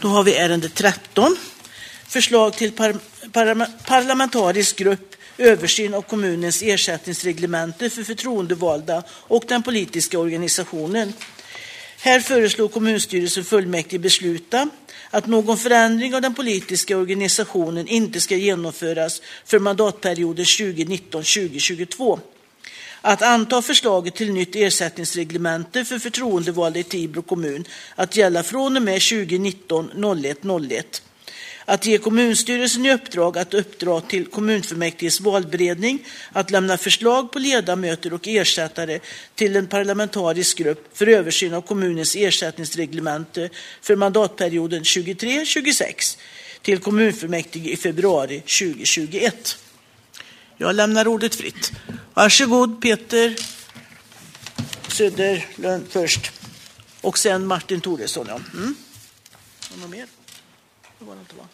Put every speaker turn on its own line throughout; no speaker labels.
Då har vi ärende 13. Förslag till parlamentarisk grupp, översyn av kommunens ersättningsreglemente för förtroendevalda och den politiska organisationen. Här föreslår kommunstyrelsen fullmäktige besluta att någon förändring av den politiska organisationen inte ska genomföras för mandatperioden 2019-2022. Att anta förslaget till nytt ersättningsreglemente för förtroendevalda i Tibro kommun att gälla från och med 2019-01-01. Att ge kommunstyrelsen i uppdrag att uppdra till kommunfullmäktiges valberedning att lämna förslag på ledamöter och ersättare till en parlamentarisk grupp för översyn av kommunens ersättningsreglemente för mandatperioden 23-26 till kommunfullmäktige i februari 2021. Jag lämnar ordet fritt. Varsågod Peter Söderlund först. Och sen Martin Thoresson. Ja. Någon mer? Det var det inte, va?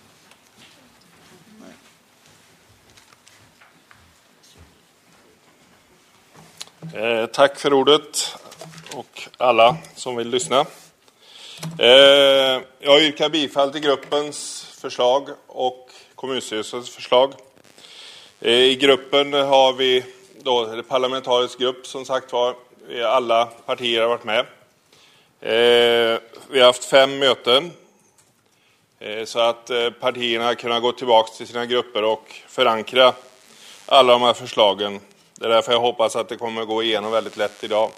Nej. Tack för ordet och alla som vill lyssna. Jag yrkar bifall till gruppens förslag och kommunstyrelsens förslag. I gruppen har vi då en parlamentarisk grupp, som sagt var. Alla partier har varit med. Vi har haft 5 möten så att partierna kunnat gå tillbaka till sina grupper och förankra alla de här förslagen. Det är därför jag hoppas att det kommer att gå igenom väldigt lätt idag.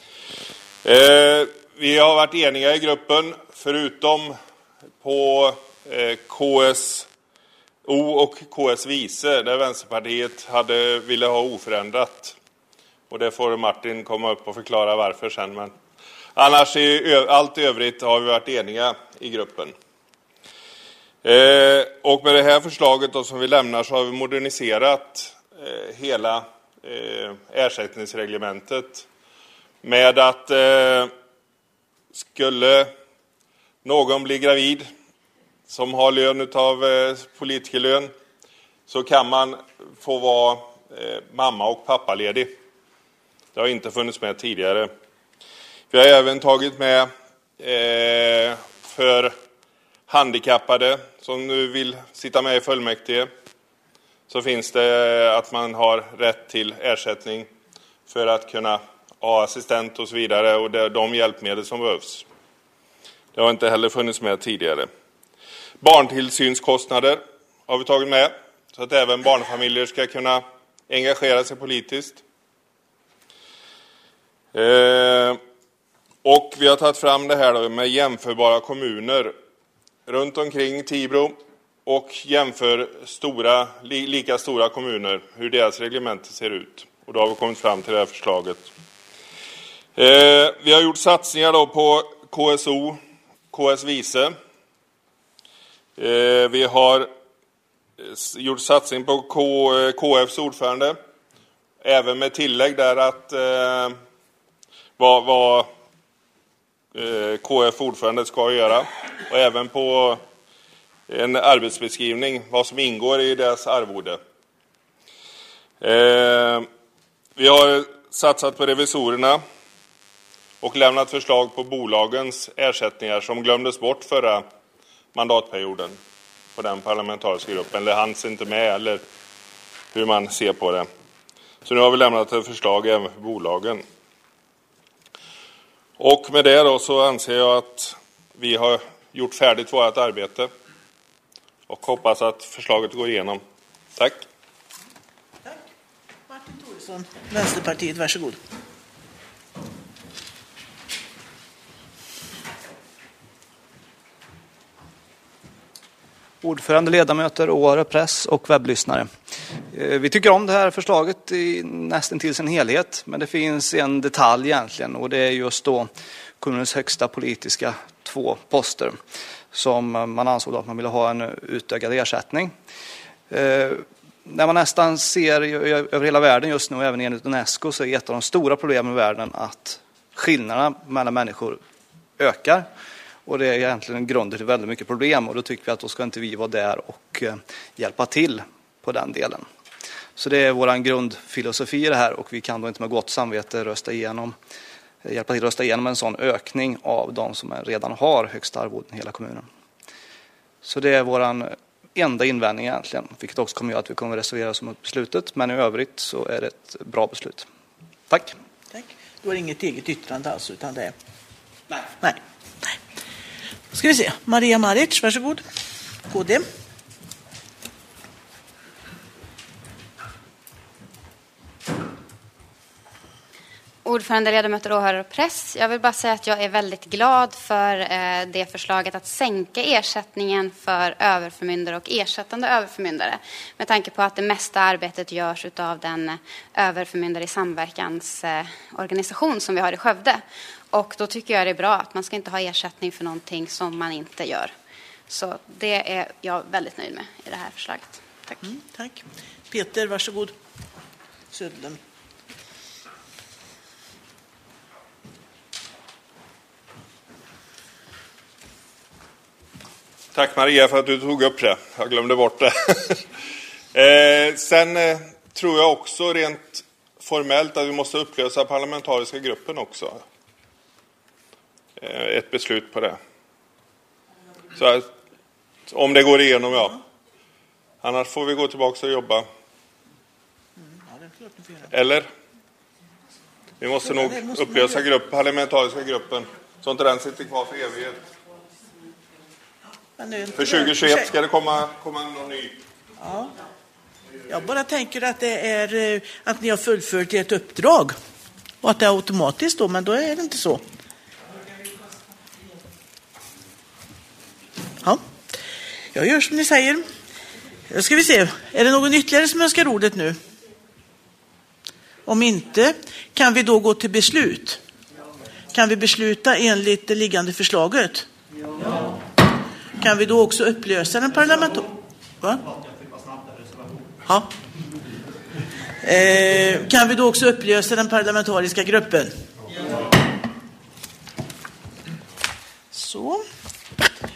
Vi har varit eniga i gruppen, förutom på KSO och KS vice, där Vänsterpartiet ville ha oförändrat. Och det får Martin komma upp och förklara varför sen. Men annars allt övrigt har vi varit eniga i gruppen. Och med det här förslaget då som vi lämnar så har vi moderniserat hela ersättningsreglementet med att skulle någon bli gravid som har lön utav politikerlön så kan man få vara mamma och pappaledig. Det har inte funnits med tidigare. Vi har även tagit med för handikappade som nu vill sitta med i fullmäktige, så finns det att man har rätt till ersättning för att kunna ha assistent och så vidare, och det är de hjälpmedel som behövs. Det har inte heller funnits med tidigare. Barntillsynskostnader har vi tagit med så att även barnfamiljer ska kunna engagera sig politiskt. Och vi har tagit fram det här då med jämförbara kommuner runt omkring Tibro och jämför lika stora kommuner, hur deras reglementer ser ut. Och då har vi kommit fram till det här förslaget. Vi har gjort satsningar då på KSO, KS vice. Vi har gjort satsning på KFs ordförande. Även med tillägg där att vad KF ordförande ska göra. Och även på en arbetsbeskrivning, vad som ingår i deras arvode. Vi har satsat på revisorerna och lämnat förslag på bolagens ersättningar som glömdes bort förra mandatperioden på den parlamentariska gruppen. Eller hanns inte med, eller hur man ser på det. Så nu har vi lämnat ett förslag även för bolagen. Och med det då så anser jag att vi har gjort färdigt vårt arbete och hoppas att förslaget går igenom. Tack.
Tack. Martin Thoresson, Vänsterpartiet, varsågod.
Ordförande, ledamöter, åhörare, press och webblyssnare. Vi tycker om det här förslaget i nästan till sin helhet, men det finns en detalj egentligen, och det är just då kommunens högsta politiska 2 poster som man ansåg att man ville ha en utökad ersättning. När man nästan ser över hela världen just nu, även enligt UNESCO, så är ett av de stora problemen i världen att skillnaderna mellan människor ökar. Och det är egentligen en grund till väldigt mycket problem, och då tycker vi att då ska inte vi vara där och hjälpa till på den delen. Så det är vår grundfilosofi i det här, och vi kan då inte med gott samvete hjälpa till att rösta igenom en sån ökning av de som redan har högsta arvoden i hela kommunen. Så det är våran enda invändning egentligen, vilket också kommer att göra att vi kommer reservera oss mot beslutet. Men i övrigt så är det ett bra beslut. Tack.
Tack. Du har inget eget yttrande alltså, utan det är... Nej. Då ska vi se. Maria Maric, varsågod. KD.
Ordförande, ledamöter, åhörare och press. Jag vill bara säga att jag är väldigt glad för det förslaget att sänka ersättningen för överförmyndare och ersättande överförmyndare. Med tanke på att det mesta arbetet görs av den överförmyndare i samverkansorganisation som vi har i Skövde. Och då tycker jag det är bra att man ska inte ha ersättning för någonting som man inte gör. Så det är jag väldigt nöjd med i det här förslaget. Tack.
Tack. Peter, varsågod. Söderlund.
Tack Maria för att du tog upp det. Jag glömde bort det. Sen tror jag också rent formellt att vi måste upplösa parlamentariska gruppen också. Ett beslut på det. Så att, om det går igenom, ja. Annars får vi gå tillbaka och jobba. Eller? Vi måste nog upplösa parlamentariska gruppen så inte den sitter kvar för evighet. För 2021 ska det komma någon ny.
Ja. Jag bara tänker att det är att ni har fullföljt ert uppdrag och att det är automatiskt då, men då är det inte så. Ja, jag gör som ni säger. Då ska vi se, är det någon ytterligare som önskar ordet nu? Om inte, kan vi då gå till beslut? Kan vi besluta enligt det liggande förslaget? Ja. Kan vi då också upplösa den Kan vi då också upplösa den parlamentariska gruppen? Så.